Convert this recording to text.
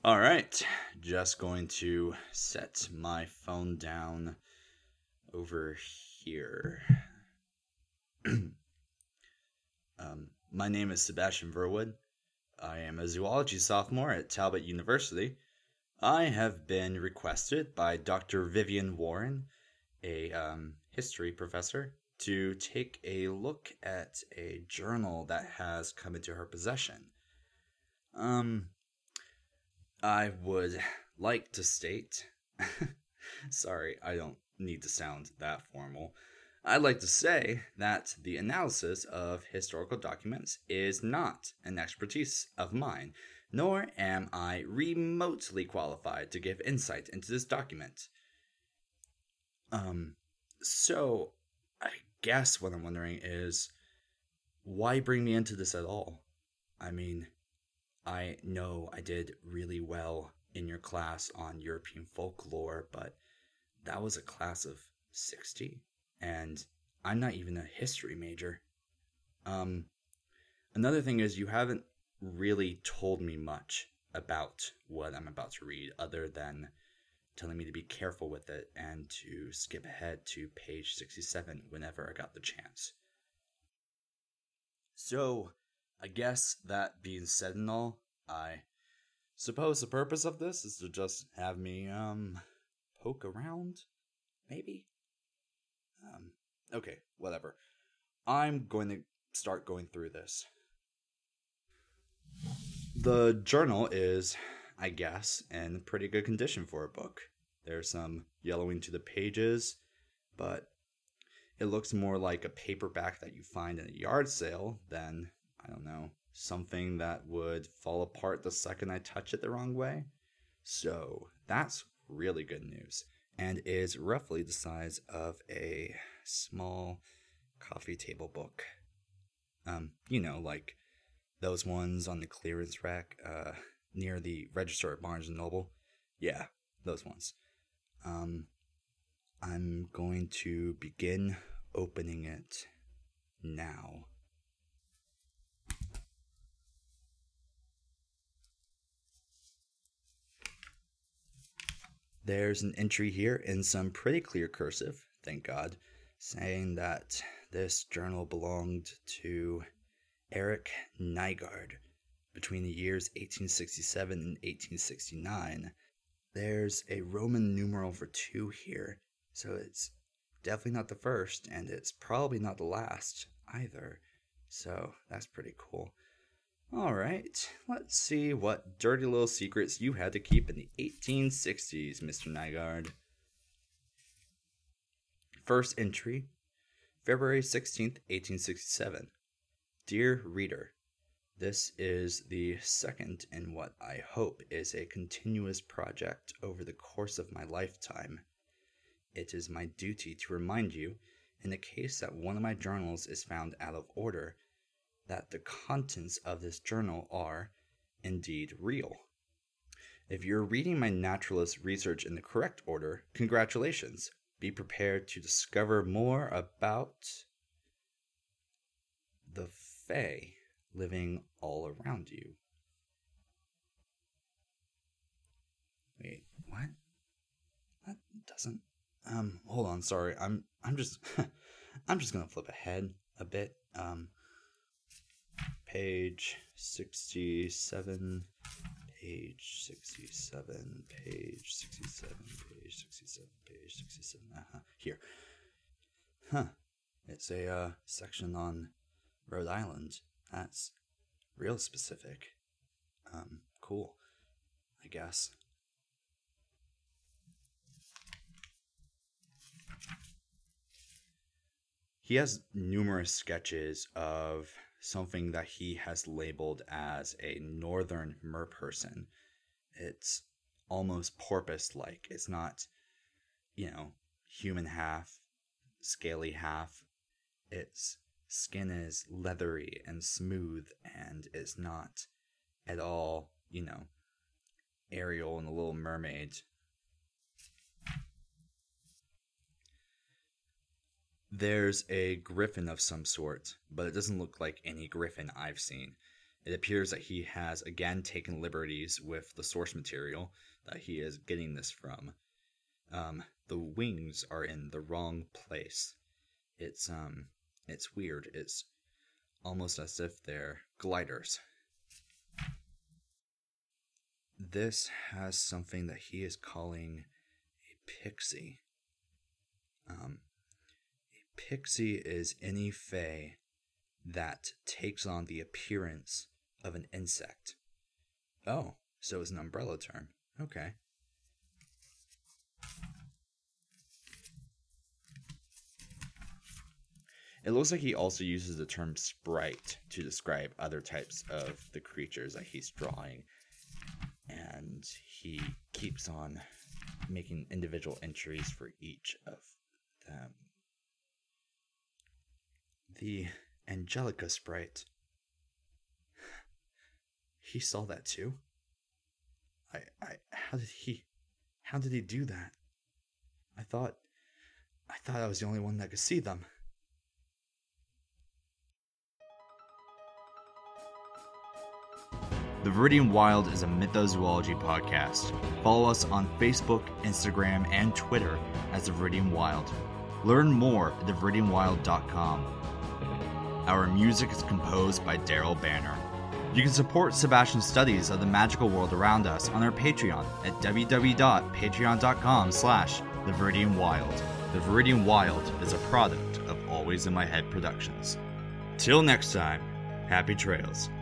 All right, just going to set my phone down over here. My name is Sebastian Verwood. I am a zoology sophomore at Talbot University. I have been requested by Dr. Vivian Warren, a history professor, to take a look at a journal that has come into her possession. Um, I would like to state. Sorry, I don't need to sound that formal. I'd like to say that the analysis of historical documents is not an expertise of mine, nor am I remotely qualified to give insight into this document. Um, so I guess what I'm wondering is why bring me into this at all? I mean, I know I did really well in your class on European folklore, but that was a class of 60, and I'm not even a history major. Um, Another thing is, you haven't really told me much about what I'm about to read, other than telling me to be careful with it and to skip ahead to page 67 whenever I got the chance. So, I guess that being said and all, I suppose the purpose of this is to just have me, poke around, maybe? Um, okay, whatever. I'm going to start going through this. The journal is, I guess, in pretty good condition for a book. There's some yellowing to the pages, but it looks more like a paperback that you find in a yard sale than, I don't know, something that would fall apart the second I touch it the wrong way. So that's really good news, and is roughly the size of a small coffee table book. Like those ones on the clearance rack near the register at Barnes and Noble. Yeah, those ones. Um, I'm going to begin opening it now. There's an entry here in some pretty clear cursive, thank God, saying that this journal belonged to Eric Nygaard between the years 1867 and 1869. There's a Roman numeral for 2 here, so it's definitely not the first, and it's probably not the last either. So that's pretty cool. All right, let's see what dirty little secrets you had to keep in the 1860s, Mr. Nygaard. First entry, February 16th, 1867. Dear reader, this is the second in what I hope is a continuous project over the course of my lifetime. It is my duty to remind you, in the case that one of my journals is found out of order, that the contents of this journal are, indeed, real. If you're reading my naturalist research in the correct order, congratulations. Be prepared to discover more about the Fae living all around you. Wait, what? That doesn't. Hold on. Sorry, I'm just, I'm just gonna flip ahead a bit. Page 67, page 67, page 67, page 67, page 67. Here. Huh. It's a section on Rhode Island. That's real specific. Cool, I guess. He has numerous sketches of something that he has labeled as a northern merperson. It's almost porpoise like. It's not, human half, scaly half. Its skin is leathery and smooth, and it's not at all, Ariel and the Little Mermaid. There's a griffin of some sort, but it doesn't look like any griffin I've seen. It appears that he has again taken liberties with the source material that he is getting this from. The wings are in the wrong place. It's weird. It's almost as if they're gliders. This has something that he is calling a pixie. A pixie is any fae that takes on the appearance of an insect. Oh, so it's an umbrella term. Okay. It looks like he also uses the term sprite to describe other types of the creatures that he's drawing. And he keeps on making individual entries for each of them. The Angelica sprite. He saw that too? How did he do that? I thought I was the only one that could see them. The Viridian Wild is a mythozoology podcast. Follow us on Facebook, Instagram, and Twitter as The Viridian Wild. Learn more at theviridianwild.com. Our music is composed by Daryl Banner. You can support Sebastian's studies of the magical world around us on our Patreon at www.patreon.com/theviridianwild. The Viridian Wild is a product of Always in My Head Productions. Till next time, happy trails.